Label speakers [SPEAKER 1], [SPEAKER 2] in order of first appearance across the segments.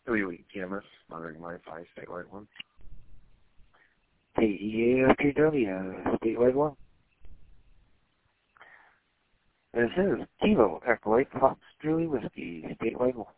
[SPEAKER 1] Elite TMS, monitoring Wi-Fi, statewide 1.
[SPEAKER 2] KEAFTW, statewide 1. This is Kilo, Echo 8, Fox, Julie Whiskey, statewide 1.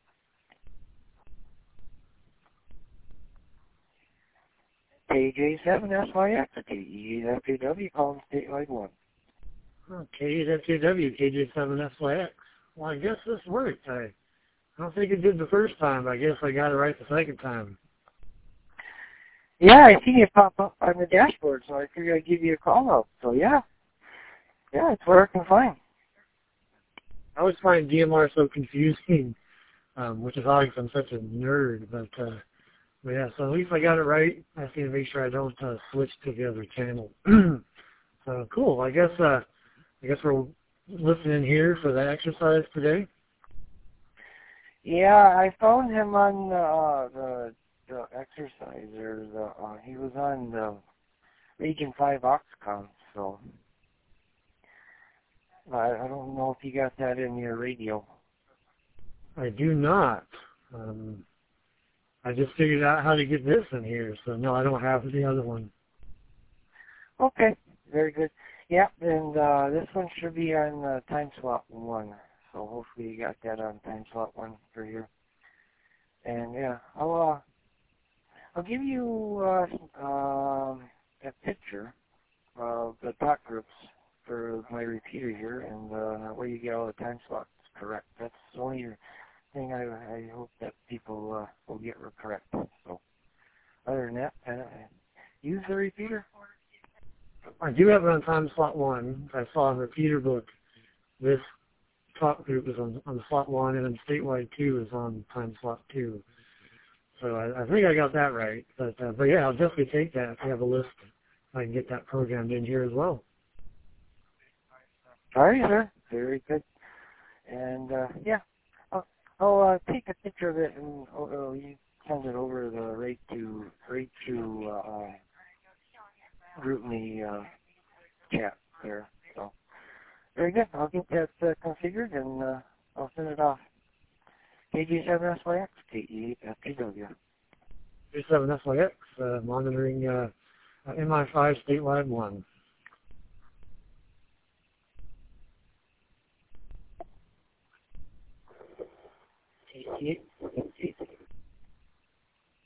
[SPEAKER 2] KJ7SYX, KEAFTW, calling statewide 1.
[SPEAKER 3] KEAFTW, KJ7SYX. Well, I guess this worked. I don't think it did the first time, but I guess I got it right the second time.
[SPEAKER 2] Yeah, I see it pop up on the dashboard, so I figured I'd give you a call out. So yeah, it's working fine.
[SPEAKER 3] I always find DMR so confusing, which is odd because I'm such a nerd, but yeah, so at least I got it right. I just need to make sure I don't switch to the other channel. So cool. I guess we're listening here for the exercise today.
[SPEAKER 2] Yeah, I found him on the exerciser. He was on the Region 5 Oxcom, so I don't know if you got that in your radio.
[SPEAKER 3] I do not. I just figured out how to get this in here, so no, I don't have the other one.
[SPEAKER 2] Okay, very good. Yeah, and this one should be on time slot 1, so hopefully you got that on time slot 1 for here. And yeah, I'll give you a picture of the talk groups for my repeater here, and that way you get all the time slots correct. That's the only thing I hope that people will get correct. So other than that, use the repeater.
[SPEAKER 3] I do have it on time slot 1. I saw in the repeater book this talk group is on slot 1, and then statewide 2 is on time slot 2. So I think I got that right. But yeah, I'll definitely take that if you have a list. I can get that programmed in here as well.
[SPEAKER 2] All right, sir. Very good. And yeah, I'll take a picture of it and you send it over the rate to GroupMe chat there. So very good. I'll get that configured and I'll send it off. KG7SYX, KE8FTW.
[SPEAKER 3] KG7SYX, monitoring MI5 statewide 1.
[SPEAKER 2] KG8,